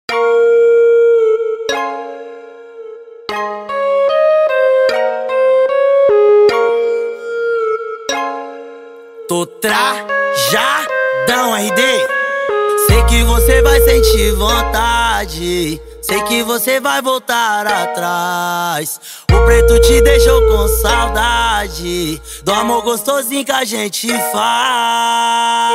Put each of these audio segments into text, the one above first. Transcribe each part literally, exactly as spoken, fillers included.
Tô trajadão, R D. Sei que você vai sentir vontade, sei que você vai voltar atrás. O preto te deixou com saudade do amor gostosinho que a gente faz.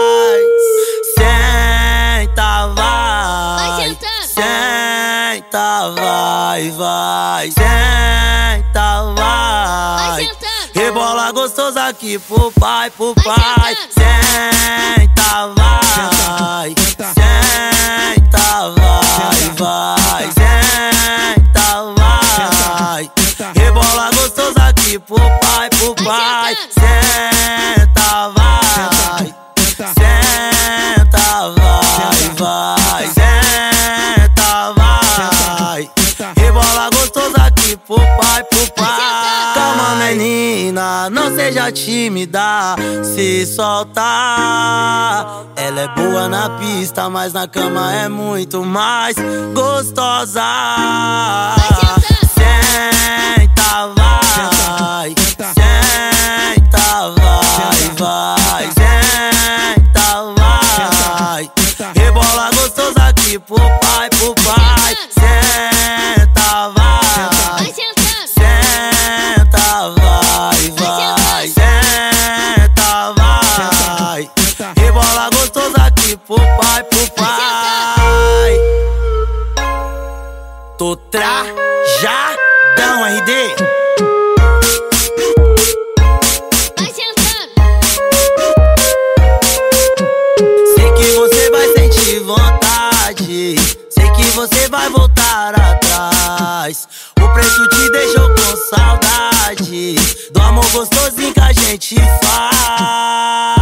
Senta, vai, senta, vai, vai, senta, vai. Rebola gostoso aqui pro pai, pro pai. Senta, vai, senta, vai, vai, senta, vai. Rebola gostoso aqui pro pai, pro pai. Senta, vai, senta, vai, vai, senta, vai. Rebola gostoso aqui pro pai, pro pai. Calma, menina, não seja tímida, se soltar. Ela é boa na pista, mas na cama é muito mais gostosa. Senta, vai, senta, vai, vai, senta, vai. Rebola gostoso aqui pro pai, pro pai. Senta, vai, senta, vai, vai, senta, vai. Rebola gostoso aqui pro pai, pro pai. Tô trajadão, R D. Sei que você vai sentir vontade, sei que você vai voltar atrás. O preto te deixou com saudade do amor gostosinho que a gente faz.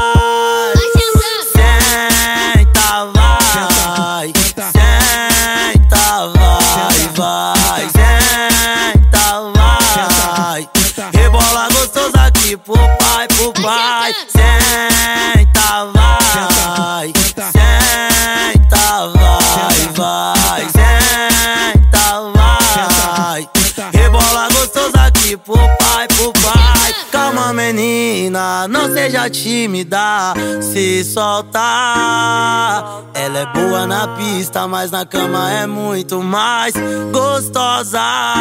Senta, vai, senta, vai, vai, senta, vai. Rebola gostoso aqui pro pai, pro pai. Senta, vai, senta, vai, vai, senta, vai. Rebola gostoso aqui pro pai, pro pai. Calma, menina, não seja tímida, se soltar. Ela é boa na pista, mas na cama é muito mais gostosa.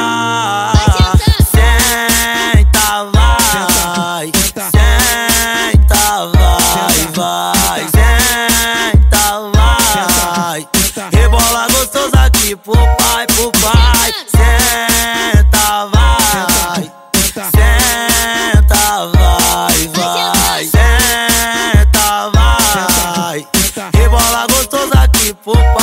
Senta, vai, senta, vai, vai, senta, vai. Rebola gostoso aqui pro pai, pro pai. Senta, vai, senta, vai, vai, senta, vai. Rebola gostoso aqui pro pai.